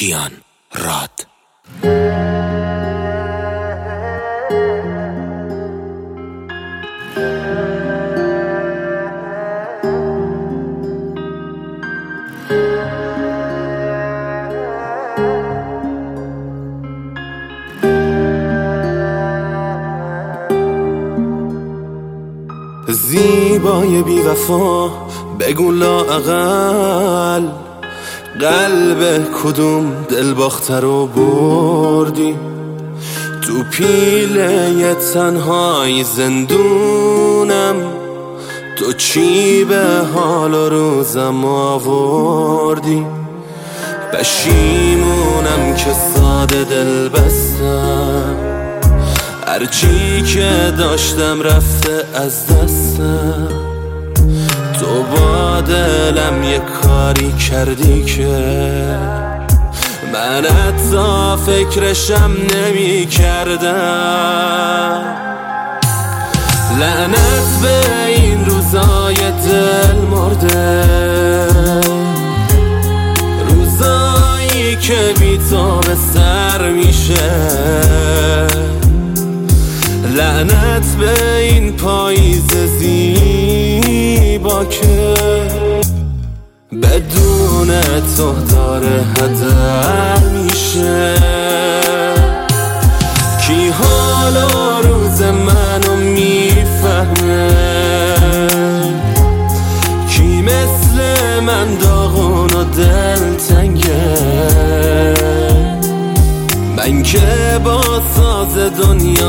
کیان راد. زیبای بی وفا بگو لااقل قلب کدوم دلباخته رو بردی؟ تو پیله تنهای زندونم تو چی به حال و روزم آوردی؟ پشیمونم که ساده دل بستم، هرچی که داشتم رفته از دستم. تو با دلم یه کاری کردی که من حتی فکرشم نمی کردم. لعنت به این روزای دل مرده، روزایی که بی تو به سر میشه. لعنت به این پاییز زیبا که بدون تو داره هدر میشه. کی حال و روز منو میفهمه؟ کی مثل من داغون و دلتنگه؟ من که با ساز دنیا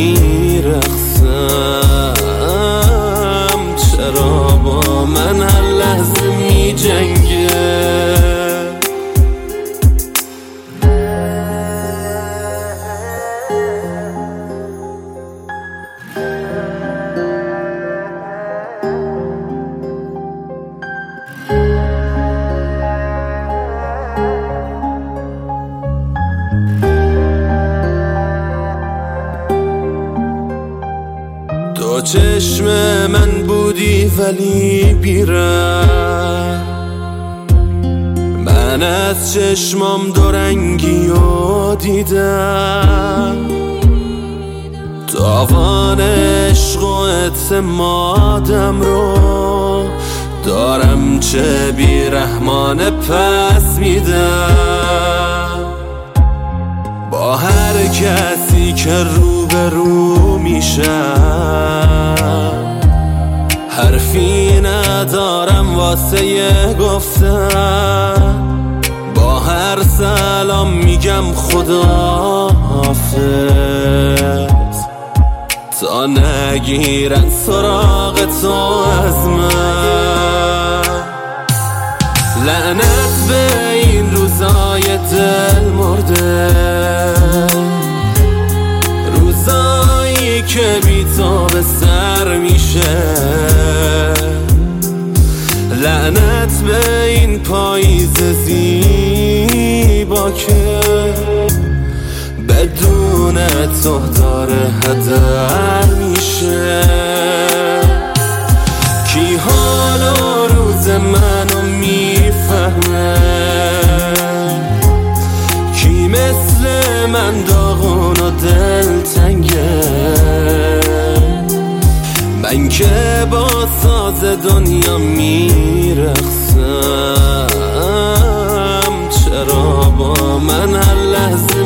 میرقصم، چرا با من هر لحظه میجنگه؟ تو چشم من بودی ولی بیرم، من از چشمام دورنگی و دیدم. تاوان عشق و اعتمادم رو دارم چه بیرحمانه پس میدم. با هر کسی که روبرو میشم حرفی ندارم واسه گفتن. با هر سلام میگم خدا حافظ تا نگیرن سراغ تو از من. لعنت به این روزای دل مرده، روزایی که بی تو به سر میشه. لعنت به این پاییز زیبا که بدون تو داره هدر میشه. کی حال و روز منو میفهمه؟ کی مثل من داغون و دلتنگه؟ من که با ساز دنیا میرقصم، چرا با من هر لحظه